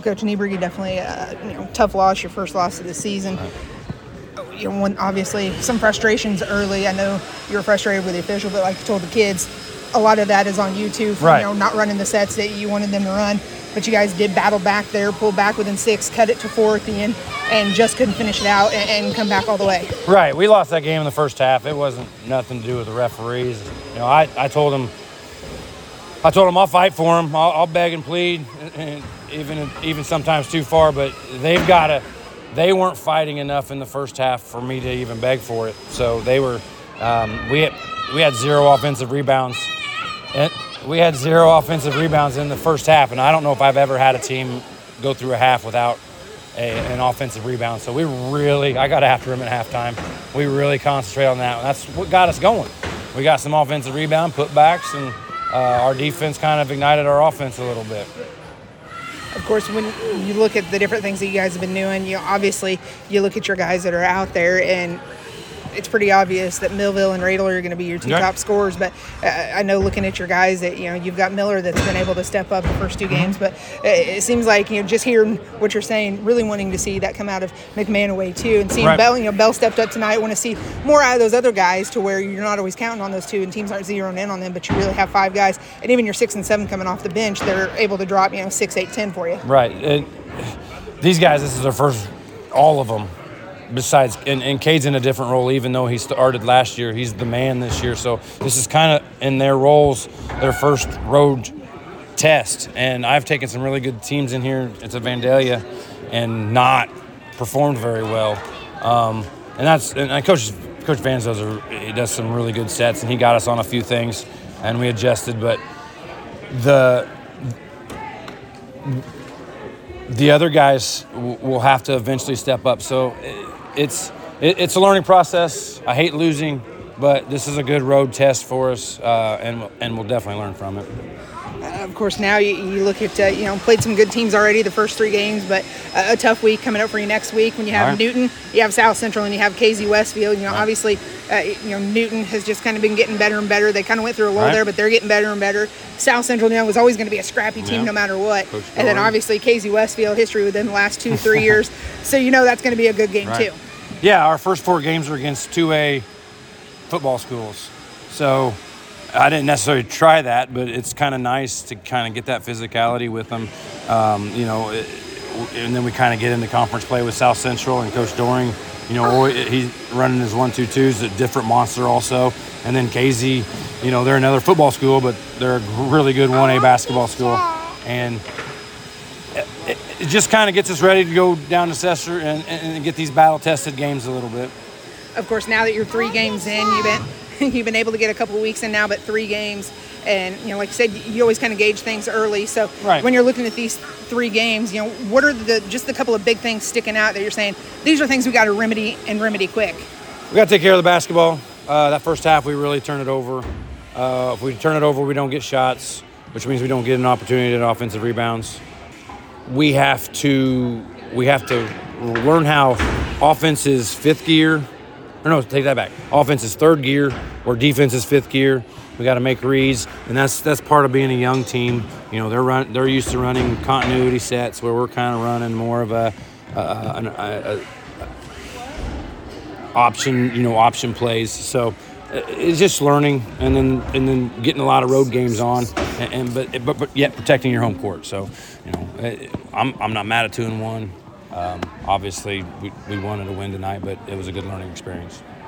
Coach Nieberg, definitely tough loss, your first loss of the season. Obviously some frustrations early. I know you were frustrated with the official, but like you told the kids, a lot of that is on you too for not running the sets that you wanted them to run. But you guys did battle back there, pull back within 6, cut it to 4 at the end, and just couldn't finish it out and come back all the way. Right. We lost that game in the first half. It wasn't nothing to do with the referees. I told them I'll fight for them. I'll beg and plead, and even sometimes too far. But they weren't fighting enough in the first half for me to even beg for it. So they were. We had 0 offensive rebounds. We had 0 offensive rebounds in the first half, and I don't know if I've ever had a team go through a half without an offensive rebound. So I got after them at halftime. We really concentrated on that. That's what got us going. We got some offensive rebound, putbacks, and our defense kind of ignited our offense a little bit. Of course, when you look at the different things that you guys have been doing, obviously you look at your guys that are out there, and it's pretty obvious that Millville and Radel are going to be your 2 top scorers. But I know looking at your guys that, you've got Miller that's been able to step up the first 2 games. But it seems like, just hearing what you're saying, really wanting to see that come out of McManaway too. And seeing Bell, Bell stepped up tonight. Want to see more out of those other guys to where you're not always counting on those 2 and teams aren't zeroing in on them, but you really have 5 guys. And even your 6 and 7 coming off the bench, they're able to drop, 6, 8, 10 for you. Right. And these guys, this is their first, all of them. Besides, and Cade's in a different role, even though he started last year. He's the man this year. So this is kind of in their roles, their first road test. And I've taken some really good teams in here at Vandalia and not performed very well. And Coach Vans does some really good sets, and he got us on a few things, and we adjusted. But the other guys will have to eventually step up. So it's a learning process. I hate losing, but this is a good road test for us, and we'll definitely learn from it. Of course, now you look at, played some good teams already the first 3 games, but a tough week coming up for you next week when you have Newton, you have South Central, and you have KZ Westfield. Obviously, Newton has just kind of been getting better and better. They kind of went through a lull there, but they're getting better and better. South Central, was always going to be a scrappy team no matter what. And then obviously KZ Westfield, history with them the last 2-3 years. So that's going to be a good game too. Yeah, our first 4 games were against 2A football schools. So I didn't necessarily try that, but it's kind of nice to kind of get that physicality with them, and then we kind of get into conference play with South Central and Coach Doring. He's running his 1-2-2s, a different monster also. And then KZ, they're another football school, but they're a really good 1A basketball school. And it just kind of gets us ready to go down to Cesar and get these battle-tested games a little bit. Of course, now that you're 3 games in, you've been able to get a couple of weeks in now, but 3 games. And, like you said, you always kind of gauge things early. So when you're looking at these 3 games, what are just the couple of big things sticking out that you're saying, these are things we got to remedy quick? We got to take care of the basketball. That first half, we really turn it over. If we turn it over, we don't get shots, which means we don't get an opportunity to get offensive rebounds. We have to learn how offense is 5th gear. Or no, take that back. Offense is 3rd gear, or defense is 5th gear. We got to make reads, and that's part of being a young team. They're used to running continuity sets where we're kind of running more of a option plays. So it's just learning, and then getting a lot of road games on, but yet protecting your home court. So I'm not mad at 2-1. Obviously, we wanted to win tonight, but it was a good learning experience.